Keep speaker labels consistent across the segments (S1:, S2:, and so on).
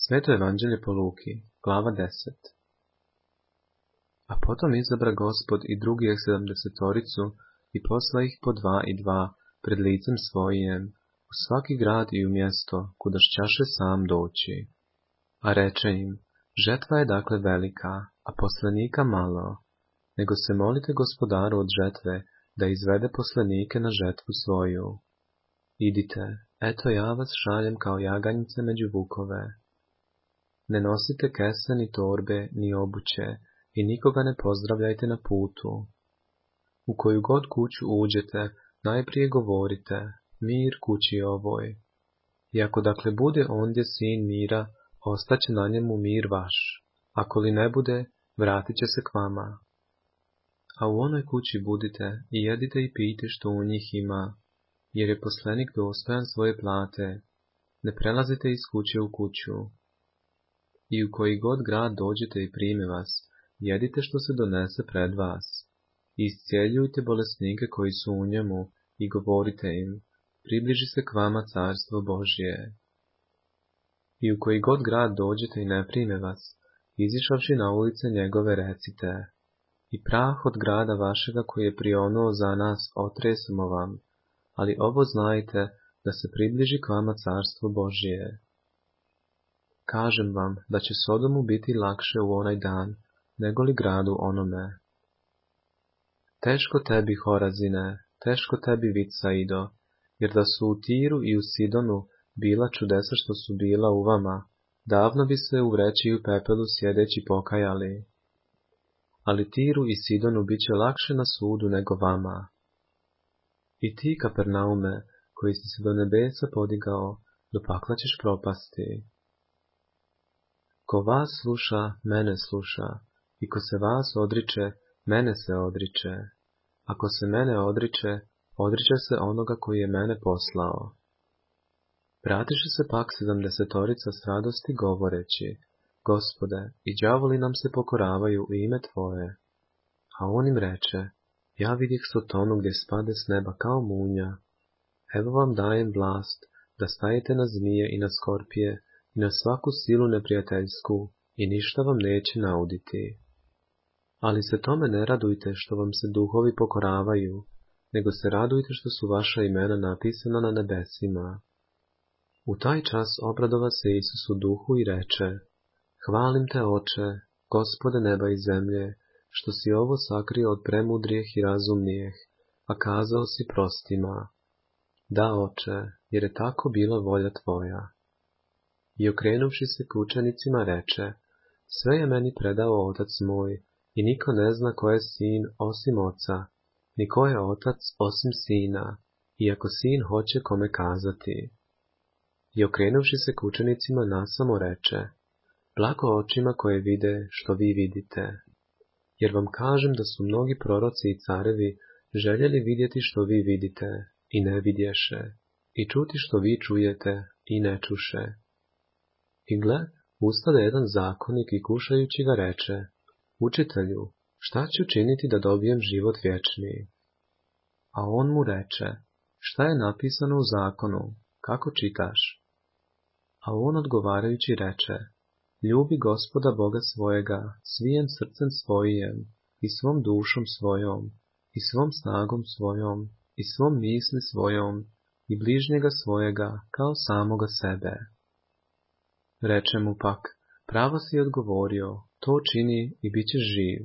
S1: Sveto evanđelje po Luki, glava 10. A potom izabra Gospod i drugih 70 i posla ih po 2 i 2 pred licem svojim, u svaki grad i u mjesto, kuda šćaše sam doći. A reče im, žetva je dakle velika, a poslenika malo, nego se molite Gospodaru od žetve, da izvede poslenike na žetvu svoju. Idite, eto ja vas šaljem kao jaganjice među vukove. Ne nosite kese, ni torbe, ni obuće, i nikoga ne pozdravljajte na putu. U koju god kuću uđete, najprije govorite, mir kući ovoj. I ako dakle bude ondje sin mira, ostaće na njemu mir vaš, ako li ne bude, vratit će se k vama. A u onoj kući budite i jedite i pijte što u njih ima, jer je poslenik dostojan svoje plate. Ne prelazite iz kuće u kuću. I u koji god grad dođete i prime vas, jedite što se donese pred vas. Iscijeljujte bolesnike koji su u njemu i govorite im, približi se k vama carstvo Božje. I u koji god grad dođete i ne prime vas, izišavši na ulice njegove recite, i prah od grada vašega koji je prionuo za nas otresemo vam, ali ovo znajte da se približi k vama carstvo Božje. Kažem vam da će Sodomu biti lakše u onaj dan, nego li gradu onome. Teško tebi, Horazine, teško tebi, Vicaido, jer da su u Tiru i u Sidonu bila čudesa što su bila u vama, davno bi se u vreći i u pepelu sjedeći pokajali. Ali Tiru i Sidonu bit će lakše na sudu nego vama. I ti, Kapernaume, koji si se do nebesa podigao, do pakla ćeš propasti. Ko vas sluša, mene sluša, i ko se vas odriče, mene se odriče. Ako se mene odriče, odriče se onoga koji je mene poslao. Vratiše se pak 70 s radosti govoreći, Gospode, i đavoli nam se pokoravaju u ime Tvoje. A on im reče, ja vidih Sotonu gdje spade s neba kao munja. Evo vam dajem vlast, da stajete na zmije i na skorpije, i na svaku silu neprijateljsku, i ništa vam neće nauditi. Ali se tome ne radujte što vam se duhovi pokoravaju, nego se radujte što su vaša imena napisana na nebesima. U taj čas obradova se Isus u duhu i reče, hvalim te, Oče, Gospode neba i zemlje, što si ovo sakrio od premudrijeh i razumnijeh, a kazao si prostima. Da, Oče, jer je tako bila volja Tvoja. I okrenuvši se k učenicima reče, sve je meni predao Otac moj, i niko ne zna ko je sin osim Oca, ni ko je Otac osim Sina, iako Sin hoće kome kazati. I okrenuvši se k učenicima nasamo reče, blago očima koje vide što vi vidite. Jer vam kažem da su mnogi proroci i carevi željeli vidjeti što vi vidite, i ne vidješe, i čuti što vi čujete, i ne čuše. I gle, ustade jedan zakonik i kušajući ga reče, učitelju, šta ću činiti da dobijem život vječni? A on mu reče, šta je napisano u zakonu, kako čitaš? A on odgovarajući reče, ljubi Gospoda Boga svojega, svijem srcem svojim, i svom dušom svojom, i svom snagom svojom, i svom misli svojom, i bližnjega svojega, kao samoga sebe. Reče mu pak, pravo si odgovorio, to čini i bit ćeš živ.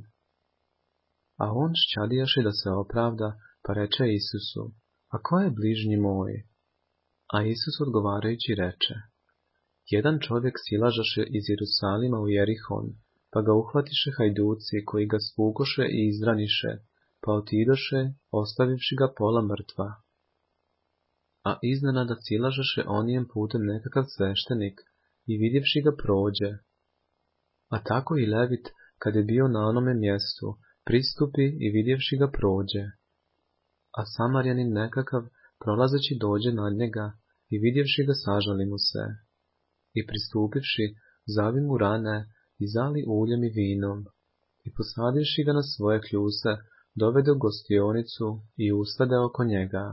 S1: A on šćadijaše da se opravda, pa reče Isusu, a ko je bližnji moj? A Isus odgovarajući reče, jedan čovjek silažaše iz Jerusalima u Jerihon, pa ga uhvatiše hajduci koji ga spukoše i izraniše, pa otidoše, ostavivši ga pola mrtva. A iznenada silažaše onijem putem nekakav sveštenik i vidjevši ga prođe. A tako i Levit, kad je bio na onome mjestu, pristupi i vidjevši ga prođe. A Samarjanin nekakav, prolazeći dođe nad njega i vidjevši ga sažali mu se. I pristupivši, zavi mu rane i zali uljem i vinom, i posadivši ga na svoje kljuse, dovede u gostionicu i ustade oko njega.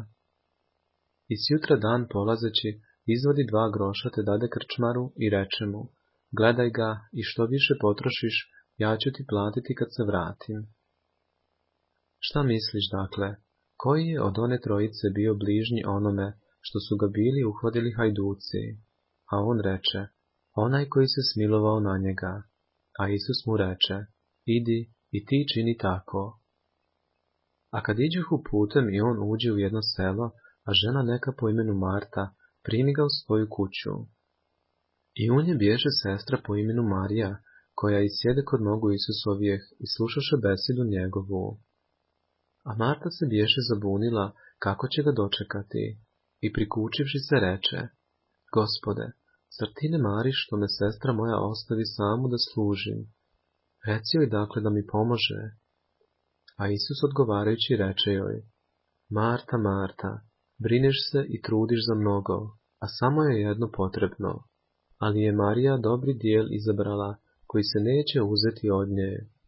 S1: I sjutra dan polazeći, izvadi 2 groša te dade krčmaru i reče mu, gledaj ga i što više potrošiš, ja ću ti platiti kad se vratim. Šta misliš, dakle, koji je od one trojice bio bližnji onome što su ga bili uhvatili hajduci? A on reče, onaj koji se smilovao na njega. A Isus mu reče, idi i ti čini tako. A kad iđehu putem i on uđe u jedno selo, a žena neka po imenu Marta primi ga u svoju kuću. I u nje bježe sestra po imenu Marija, koja i sjede kod nogu Isusovijeh i slušaše besedu njegovu. A Marta se bješe zabunila kako će ga dočekati i prikučivši se reče, Gospode, zar ti ne mariš što me sestra moja ostavi samu da služim? Reci joj dakle da mi pomože. A Isus odgovarajući reče joj, Marta, Marta, brineš se i trudiš za mnogo, a samo je jedno potrebno, ali je Marija dobri dijel izabrala koji se neće uzeti od nje.